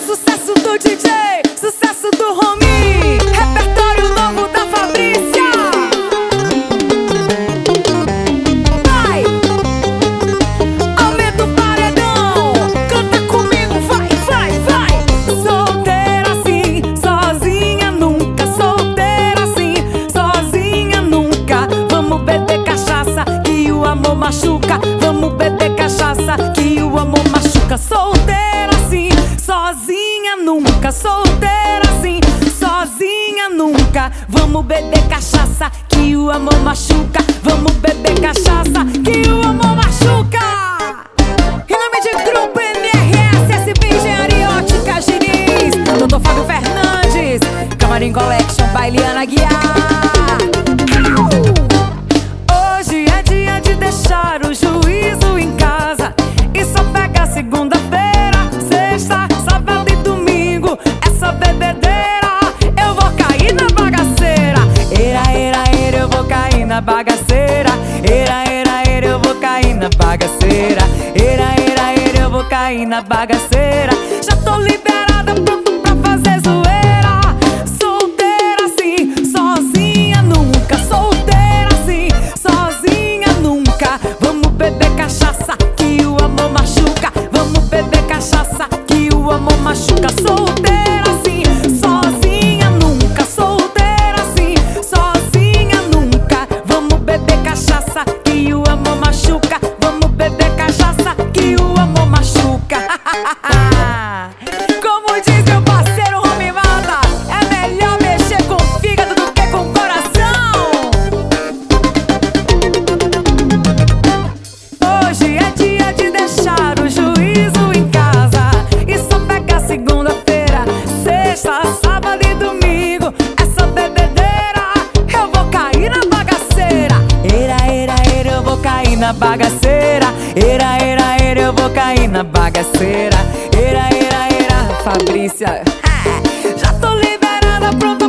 Sucesso do DJ, sucesso do Romi, repertório novo da Fabrícia. Vai! Aumenta o paredão, canta comigo, vai, vai, vai. Solteira assim, sozinha nunca. Solteira assim, sozinha nunca. Vamos beber cachaça que o amor machuca. Vamos beber cachaça que o amor machuca. Solteira assim, sozinha nunca. Solteira assim, sozinha nunca. Vamos beber cachaça que o amor machuca. Vamos beber cachaça que o amor machuca. Em nome de Grupo MRS, SB Engenharia Ótica Diniz, Dr. Fábio Fernandes, Camarim Collection, Bailiana Guiar. Hoje é dia de deixar o juízo em casa e só pega segunda-feira, sexta, sábado e domingo. Essa bebedeira, eu vou cair na bagaceira. Era, eu vou cair na bagaceira. Era, eu vou cair na bagaceira. Era, eu vou cair na bagaceira. Já tô liberada, pronto pra fazer zoeira. Solteira assim, sozinha nunca. Solteira assim, sozinha nunca. Vamos beber cachaça que o amor machuca. Vamos beber cachaça que o amor machuca. Solteira assim, sozinha nunca. Solteira assim, sozinha nunca. Vamos beber cachaça que o amor machuca. Vamos beber cachaça que o amor machuca. Como diz meu parceiro Romi Malta, é melhor mexer com o fígado do que com o coração. Hoje é dia de deixar o juízo em casa e só pega segunda-feira, sexta, sábado e domingo. Essa bebedeira, eu vou cair na bagaceira. Era, eu vou cair na bagaceira. Era, eu vou cair na bagaceira. Era, Fabrícia. Já tô liberada, pronto